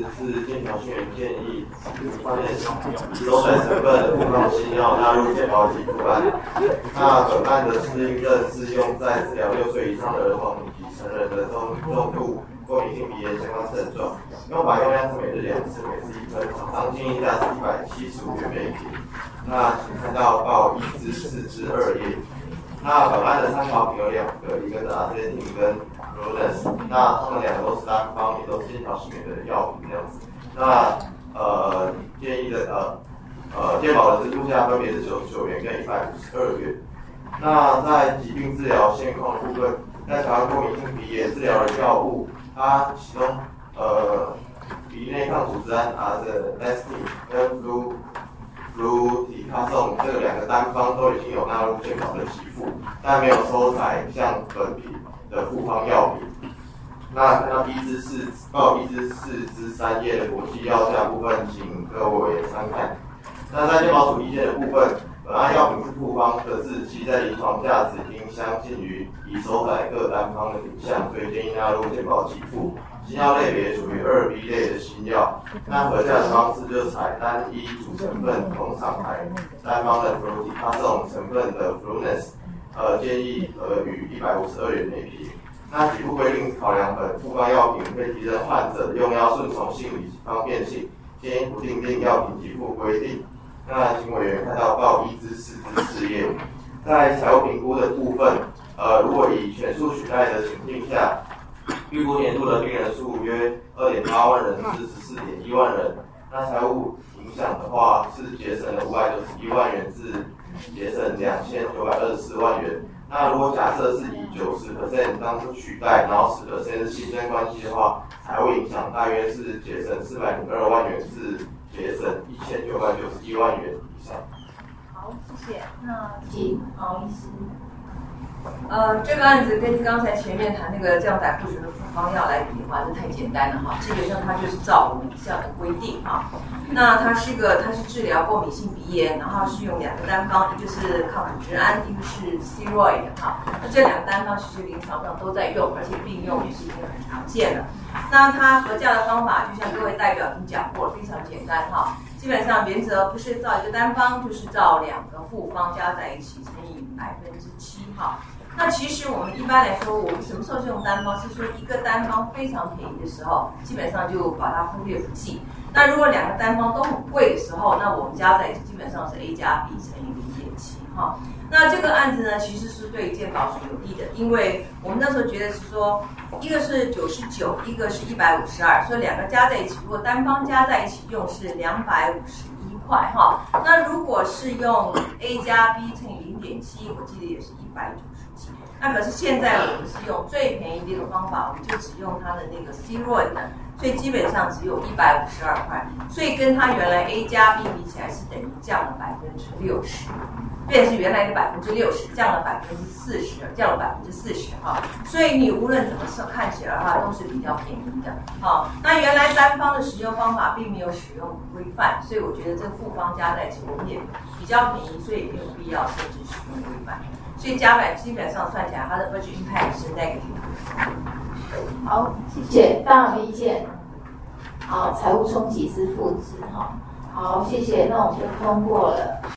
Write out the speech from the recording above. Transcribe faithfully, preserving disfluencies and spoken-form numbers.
是健保信源建议，发现以收载成分的复方新药纳入健保给付案。那本案的适应症是用在治疗六岁以上的儿童以及成人的中重度过敏性鼻炎相关症状。用法用量是每日两次，每次一分，厂商建议价是一百七十五元每瓶。那请看到报一至四至二页。那本案的参考品有两个，一个是阿司汀跟 Fluness， 那他们两个都是单方，也都是健保系统的药品这样子。那呃建议的呃呃健保的制度下分别是九十九元跟一百五十二元。那在疾病治疗现况的部分，在台湾过敏性鼻炎治疗的药物，它其中呃鼻内抗组织胺 Artemisinin 跟 Flu Fluticasone 这两个单方都已经有纳入健保的给付，但没有收载像本品的复方药品。那看到一至四报一至四至三页的国际药价部分，请各位参看。那在健保署意见的部分，本案药品是复方的日期在临床价值已经相近于已收载各单方的品项，所以建议纳入健保给付。新药类别属于二 B 类的新药，那核价的方式就采单一主成分同厂牌单方的 Fluticasone 成分的 Fluness， 呃建议呃于一百五十二元每瓶。那给付规定考量本复方药品会提升患者用药顺从性与方便性，建议不订定药品给付规定。那请委员看到报一至四至四页，在财务评估的部分，呃如果以全数取代的情境下，预估年度的病人数约 二点八万人至 十四点一万人，那财务影响的话是节省了五百九十一万元至节省两千九百二十四万元。那如果假设是以 百分之九十 当取代，然后 百分之十 是新增关系的话，财务影响大约是节省四百零二万元至节省一千九百九十一万元以上。 好，谢谢。那请毛医师。呃，这个案子跟刚才前面谈那个降载库存的复方药来比的话，这太简单了哈。基本上它就是照我们以下的规定哈。那它是个，它是治疗过敏性鼻炎，然后是用两个单方，一个是抗组织胺，一个是 steroid 哈。那这两个单方其实临床上都在用，而且并用也是已经很常见了。那它核价的方法，就像各位代表已经讲过了，非常简单哈。基本上原则不是照一个单方，就是照两个复方加在一起乘以百分之七哈。那其实我们一般来说，我们什么时候是用单方？是说一个单方非常便宜的时候，基本上就把它忽略不计。那如果两个单方都很贵的时候，那我们加在一起基本上是 A 加 B 乘以 零点七 哈。那这个案子呢，其实是对健保是有利的，因为我们那时候觉得是说，一个是九十九，一个是一百五十二，所以两个加在一起，如果单方加在一起用是两百五十一块哈。那如果是用 A 加 B 乘以 零点七，我记得也是一百九十几。那可是现在我们是用最便宜的一个方法，我们就只用它的那个 steroid 呢，所以基本上只有一百五十二块，所以跟它原来 A 加 B 比起来是等于降了百分之六十。变是原来的百分之六十，降了百分之四十，降了百分之四十哈。所以你无论怎么看起来的话，都是比较便宜的。好，那原来单方的使用方法并没有使用规范，所以我觉得这个复方加在一起，我们也比较便宜，所以也没有必要设置使用规范。所以加百基本上算起来，它的 budget impact 是 negative。 好，谢谢，大家有意见？好，财务冲击是负值哈。好，谢谢，那我们就通过了。